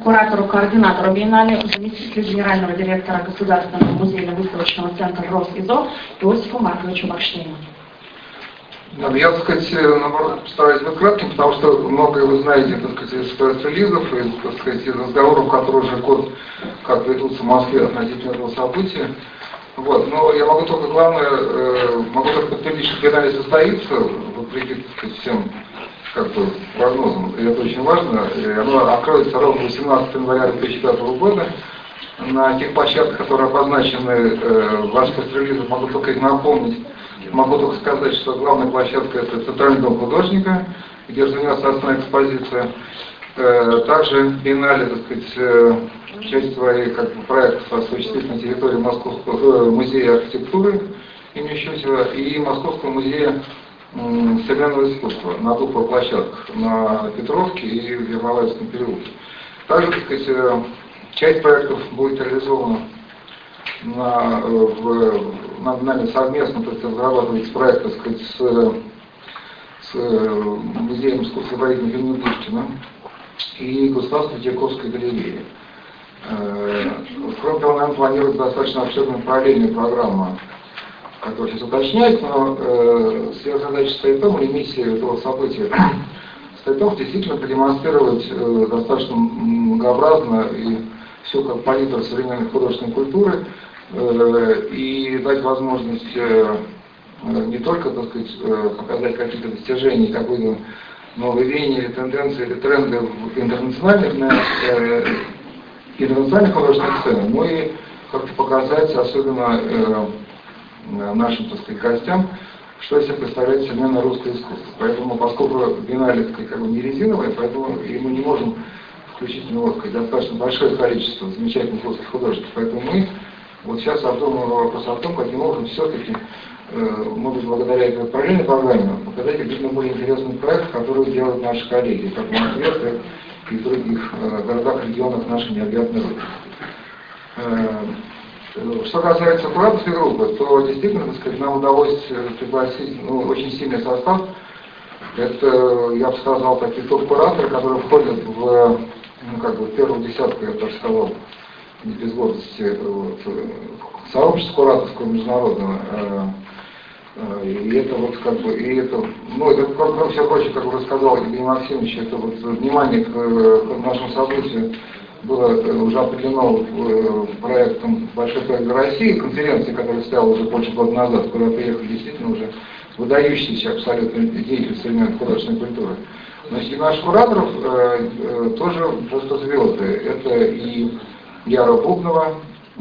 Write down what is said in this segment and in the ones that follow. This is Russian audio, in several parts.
куратору, координатору биеннале, заместителю генерального директора Государственного музейно-выставочного центра РосИЗО Иосифу Марковичу Бакштейну. Я, так сказать, наоборот, постараюсь быть кратким, потому что многое вы знаете, так сказать, из пресс-релизов, из, так сказать, из разговоров, которые уже год как ведутся в Москве относительно этого события. Вот. Но я могу только главное, могу только подтвердить, что биеннале состоится, вопреки, так сказать, всем как бы прогнозам, и это очень важно. Оно откроется ровно 18 января 2005 года. На тех площадках, которые обозначены в ваших пресс-релизах, могу только их напомнить. Могу только сказать, что главная площадка — это Центральный дом художника, где развернется основная экспозиция. Также биеннале, так сказать, часть своих как бы, проектов осуществит на территории Московского музея архитектуры имени Щусева и Московского музея современного искусства на двух площадках, на Петровке и в Ермолаевском переулке. Также, так сказать, часть проектов будет реализована нами совместно, то есть разрабатывается проект, так сказать, с Музеем искусства Борисова имени Пушкина и Государственной Третьяковской галереей. Кроме того, нам планируется достаточно обширная параллельная программа, которая сейчас уточняется, но сверхзадача стоит в том, или миссия этого события стоит в том, что действительно продемонстрировать достаточно многообразно и все как палитру современной художественной культуры, и дать возможность не только, так сказать, показать какие-то достижения, какие-то новые веяния, или тенденции, или тренды в интернациональных художественных сценах, но и как-то показать, особенно нашим, так сказать, гостям, что из себя представляет современное русское искусство. Поэтому, поскольку биеннале, так сказать, как бы не резиновое, поэтому и мы не можем включить в него, так сказать, достаточно большое количество замечательных русских художников. Поэтому мы вот сейчас обдумываем вопрос о том, каким образом все-таки, может, благодаря этой параллельной программе, показать какие-то более интересные проекты, которые делают наши коллеги, как в Москве, так и в других городах, регионах нашей необъятной Родины. Что касается кураторской группы, то действительно, так сказать, нам удалось пригласить очень сильный состав. Это, я бы сказал, такие топ-кураторы, которые входят в, первую десятку, я бы так сказал, не без гордости, сообщества кураторского международного. И это вот как бы, и это, это, кроме всего прочего, как уже сказал Евгений Максимович, это вот внимание к нашему событию было уже определено проектом «Большой проект для России», конференции, которая стояла уже больше года назад, куда приехали действительно уже выдающиеся абсолютно деятели современной художественной культуры. Но среди наших кураторов тоже просто звезды. Это и Яра Бубнова,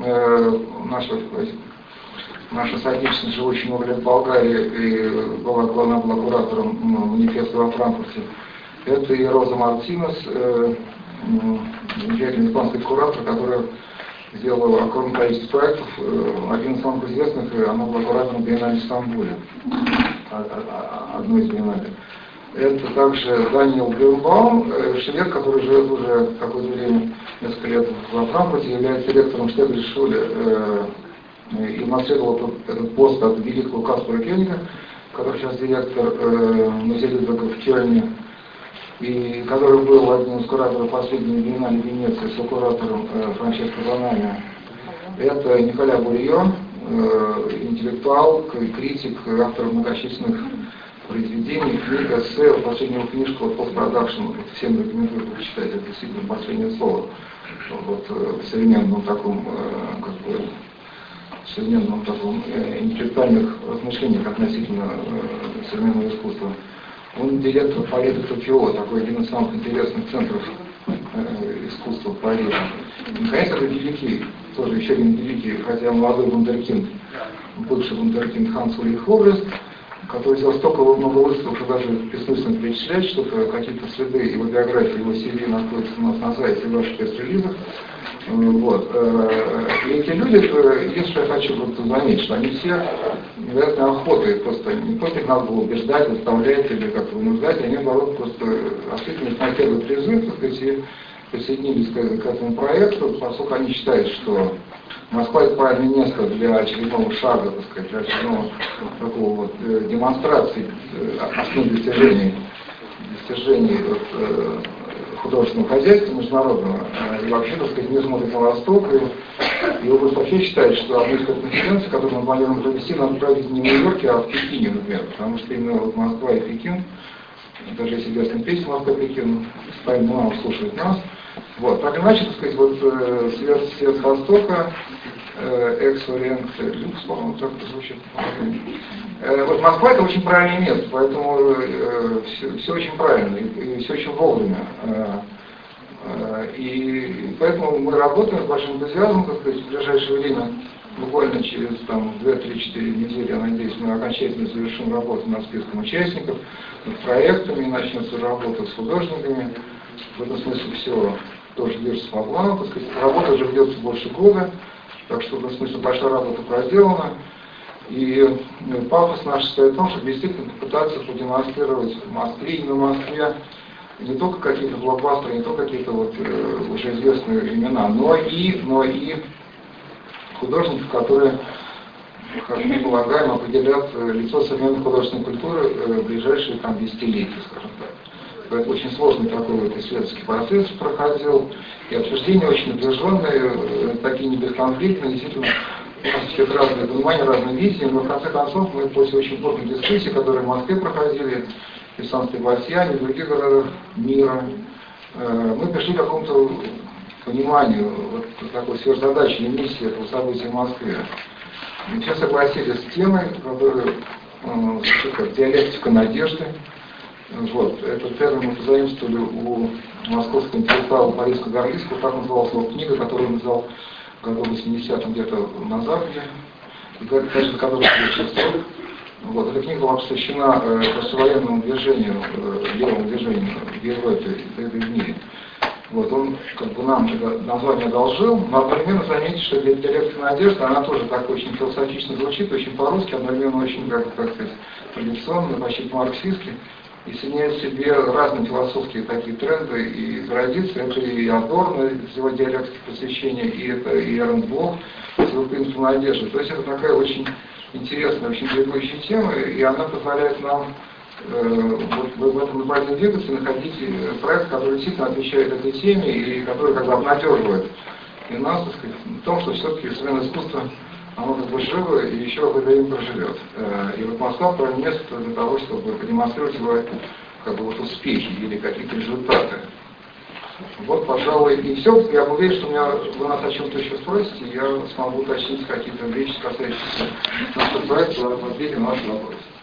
наша соотечественница, живущая много лет в Болгарии, и она была куратором манифеста во Франкфурте. Это и Роза Мартинес, замечательный испанский куратор, которая сделала огромное количество проектов. Один из самых известных, она была куратором биеннале в Стамбуле, одной из биеннале. Это также Даниэл Блюмбаум, швед, который живет уже какое-то время, несколько лет во Франкфурте, является директором Штеглиш-Шуле и наследовал этот пост от великого Каспара Кёнига, который сейчас директор музея Людвига в Кёльне, и который был одним из кураторов последней биеннале Венеции, сокуратором Франческо Бонами. Это Николя Бурьон, интеллектуал, критик, автор многочисленных произведений, книг, эссе. Последнюю книжку «Постпродакшн» всем рекомендую прочитать, это действительно последнее слово в современном таком, современном таком интеллектуальных размышлениях относительно современного искусства. Он директор Парижа Токио, такой один из самых интересных центров искусства в Париже. И, наконец, это великий, тоже еще один великий, хотя молодой вундеркинд, бывший вундеркинд Ханс Ульрих Обрест, который сделал столько много выставок, что даже бессмысленно перечислять, что какие-то следы его биографии, его CV находятся у нас на сайте в ваших пресс-релизах. Вот. И эти люди, единственное, что я хочу заметить, что они все невероятно охоты, просто не просто их надо было убеждать, заставлять или как-то вынуждать, они, наоборот, просто откликнулись на первый призыв, так сказать, и присоединились к этому проекту, поскольку они считают, что Москва — это правильное место для очередного шага, так сказать, для очередного такого вот демонстрации основных достижений художественного хозяйства международного, и вообще, так сказать, не смотрит на Восток, и область вообще считает, что одну из конференций, которую мы планируем провести, надо проводить не в Нью-Йорке, а в Пекине, например, потому что именно вот Москва и Пекин, даже если известная песня «Москва-Пекин», ставим нам, слушает нас. Вот, так иначе, так сказать, вот свет с Востока, экс-ориент, люкс, по-моему, так это звучит. Вот Москва — это очень правильное место, поэтому все очень правильно, и все очень вовремя. И поэтому мы работаем с большим энтузиазмом, так сказать, в ближайшее время, буквально через 2-3-4 недели, я надеюсь, мы окончательно завершим работу над списком участников, над проектами, начнется работа с художниками. В этом смысле все тоже движется по плану, так сказать, работа уже ведется больше года, так что в этом смысле большая работа проделана. И пафос наш состоит в том, чтобы действительно попытаться продемонстрировать в Москве и на Москве не только какие-то блокбастеры, не только какие-то вот уже известные имена, но и художников, которые, как мы полагаем, определят лицо современной художественной культуры в ближайшие десятилетия, скажем так. Это очень сложный такой вот исследовательский процесс проходил, и обсуждения очень напряженные, такие не бесконфликтные, действительно, у нас всех разные понимания, разные видения, но в конце концов мы после очень плотной дискуссии, которые в Москве проходили, и в Сан-Себастьяне, и в других городах мира, мы пришли к какому-то пониманию вот такой сверхзадачи и миссии этого события в Москве. И все согласились с темой, которая как диалектика надежды. Вот, этот термин мы позаимствовали у московского интеллектуала Бориса Горлицкого, так называлась его книга, которую он издал в году 80-м где-то на Западе, и кажется, который получил срок. Вот, эта книга была посвящена послевоенному движению, левому движению в Европе и в мире. Вот, он нам это название одолжил, но одновременно заметьте, что диалектика надежды, она тоже так очень философично звучит, очень по-русски, одновременно очень, как сказать, традиционно, почти по-марксистски, и соединяет в себе разные философские такие тренды и традиции. Это и Адорно с его диалектикой просвещения, и это и Эрнст Блох с его принципом надежды. То есть это такая очень интересная, очень двигающая тема, и она позволяет нам вот в этом направлении двигаться и находить проект, который действительно отвечает этой теме и который обнадеживает и нас, так сказать, в том, что все-таки современное искусство, оно живо и еще какое-то время проживет. И вот Москва правильное место для того, чтобы продемонстрировать его успехи или какие-то результаты. Вот, пожалуй, и все. Я уверен, что вы нас о чем-то еще спросите, и я смогу уточнить какие-то вещи, касающиеся нашего проекта, в ответе на ваши вопросы.